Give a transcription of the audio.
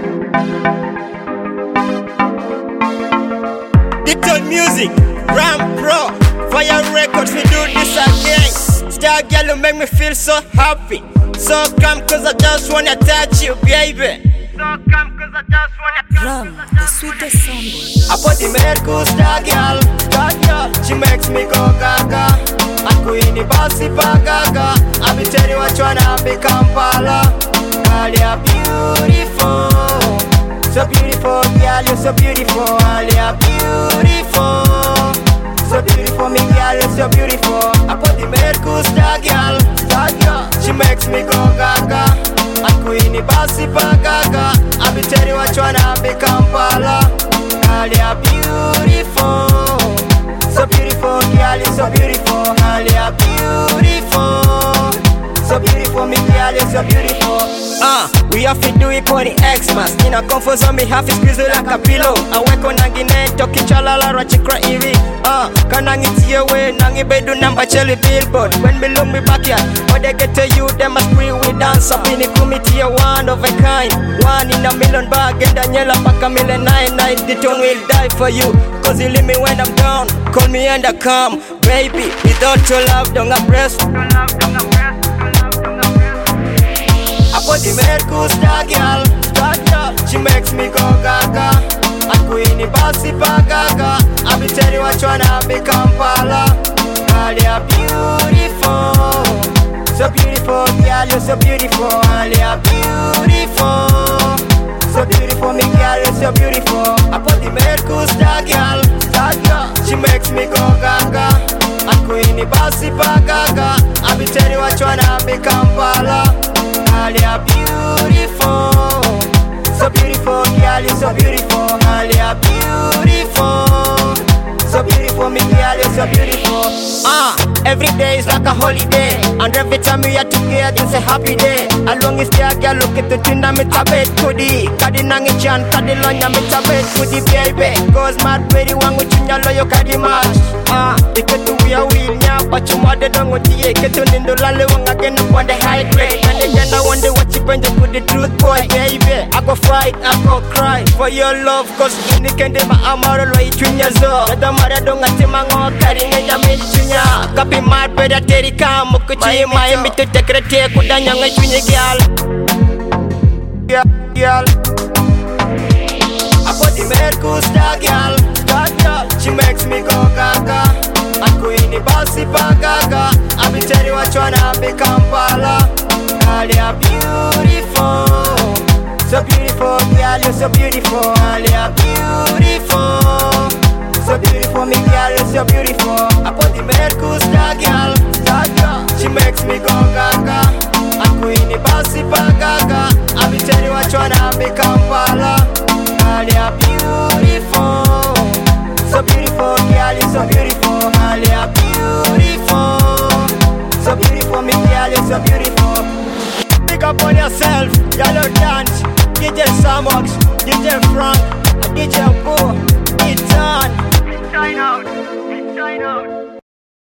Digital music, Ram Pro, Fire Records, we do this again. Star girl, you make me feel so happy. So come cause I just wanna touch you, baby. So come cause I just wanna touch you. Ram, the sweetest soundboy. I put the medical star girl, she makes me go gaga. I'm queen bossy pa gaga. I be tell you what you wanna be Kampala. Girl, you're beautiful. So beautiful, girl, you're so beautiful. Girl, you're beautiful. So beautiful, me girl, you're so beautiful. I put the medical star girl, she makes me go gaga. I'm queen bossy pa gaga. I be tell you what you wanna be Kampala. Girl, you're beautiful. So beautiful, girl, you're so beautiful. Girl, you're beautiful. So beautiful, me girl, you're so beautiful. We have to do it for the Xmas. In a comfort zone, me have to squeeze it like a pillow. I work on Nangine, talking chalala, rachikra ivi. Kanangi tiye we, nangi bedu namba cheli billboard. When me look me backyard, when they get to you, them must scream we dance up in the committee, one of a kind. One in a million bag, and Daniela back a million 99. The tone will die for you, cause you leave me when I'm down. Call me and I come, baby. Without your love, don't oppress. I put the medical star girl, she makes me go gaga. I'm queen bossy pa gaga. I be tell you what you wanna be Kampala. Girl, you're beautiful. So beautiful, girl, you're so beautiful. Girl, you're beautiful. So beautiful, me girl, you're so beautiful. I put the medical star girl, she makes me go gaga. I'm queen bossy pa gaga. I be tell you what you wanna be Kampala. Girl, you're beautiful. So beautiful, girl, you're so beautiful. Girl, you're beautiful. So beautiful, me girl, you're so beautiful. Every day is like a holiday, and every time we are together, it's a happy day. As long as there, girl, look at the tune that me tabet kudi. Kadi nangi chan, kadi lonya me tabet kudi, baby. Goes mad, very one with you, you kadi match. Iketu we are wheel, yeah, but you mother don't want to eat. Iketu nindo lale wang again upon the high grade. And again, I wonder what you bring to the truth, boy, baby. I go fight, I go cry for your love, cause in the kende ma amaro lo itunya zo. Nada mara donga timango, kari ngeja me itunya. Kapi mad, better teri kam, mukuchi, my me to take a take, kudanya ngechunya gyal. Gyal. I put the medical star girl, she makes me go gaga. I'm queen bossy pa gaga. I be tell you what you wanna be Kampala. Girl, you're beautiful. So beautiful, girl, you're so beautiful. Girl, you're beautiful. So beautiful, me girl, you're so beautiful. I put the medical star girl, she makes me go gaga. I'm queen bossy pa gaga. I be tell you what you wanna be Kampala. Girl, you're beautiful. So beautiful, girl, you're so beautiful. Girl, you're beautiful. So beautiful, me girl, you're so beautiful. Pick up on yourself, yellow dance. DJ Samox, DJ Frank, DJ Boo, it's on. It's shine out, it's shine out.